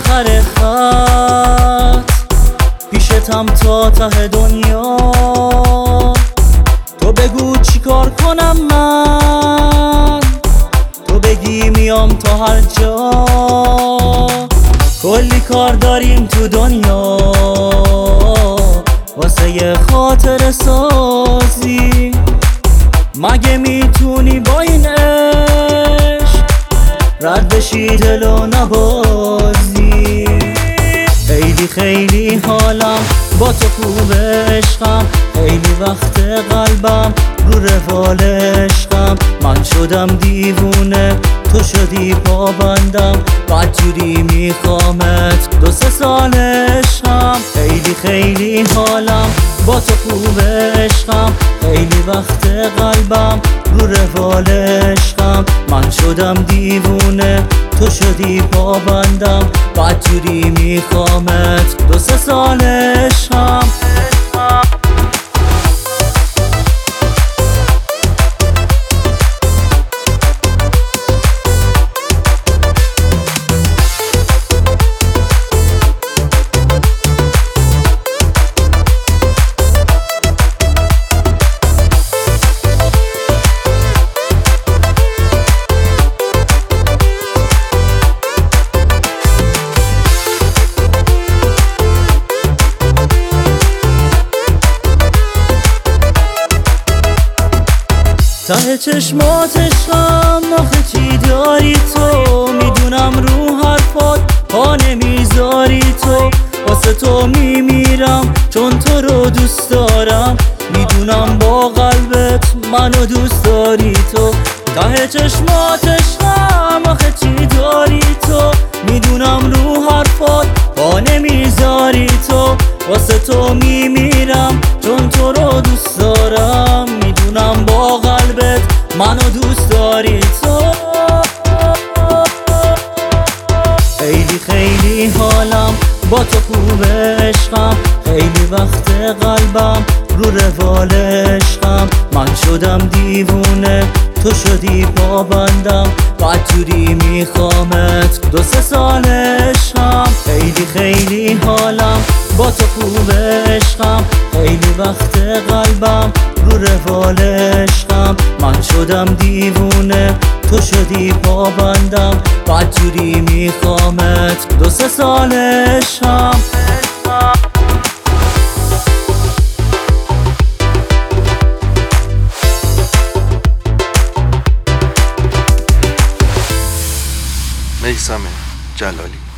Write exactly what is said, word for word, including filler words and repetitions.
آخر خط پیشتم تا ته دنیا. تو بگو چی کار کنم من، تو بگی میام تا هر جا. کلی کار داریم تو دنیا واسه یه خاطر سازی. مگه میتونی با این عشق رد بشی دلو نبازی؟ خیلی خیلی حالم با تو خوب عشقم، خیلی وقت قلبم رو روال عشقم. من شدم دیوونه تو شدی پابندم، بدجوری میخوامت دو سه سال عشقم. خیلی خیلی حالم با تو خوب عشقم، خیلی وقت قلبم رو روال عشقم. من شدم دیوونه تو شدی پابندم، بدجوری میخوامت دو سه سال عشقم. ته چشماتشم آخه چی داری تو؟ میدونم رو حرفات پا نمیذاری تو. واسه تو میمیرم چون تو رو دوست دارم، میدونم با قلبت منو دوست داری تو. ته چشماتشم آخه چی داری تو؟ میدونم رو حرفات پا نمیذاری تو. واسه تو میمیرم چون تو رو دوست دارم، میدونم با قلبت منو دوست داری تو. خیلی خیلی حالم با تو خوب عشقم، خیلی وقت قلبم رو روال عشقم. من شدم دیوونه تو شدی پابندم، بدجوری میخوامت دو سه سال عشقم. خیلی خیلی حالم با تو خوب عشقم، خیلی وقت قلبم رو روال عشقم. من شدم دیوونه تو شدی پابندم، بدجوری میخوامت دو سه سال عشقم. میثم جلالی.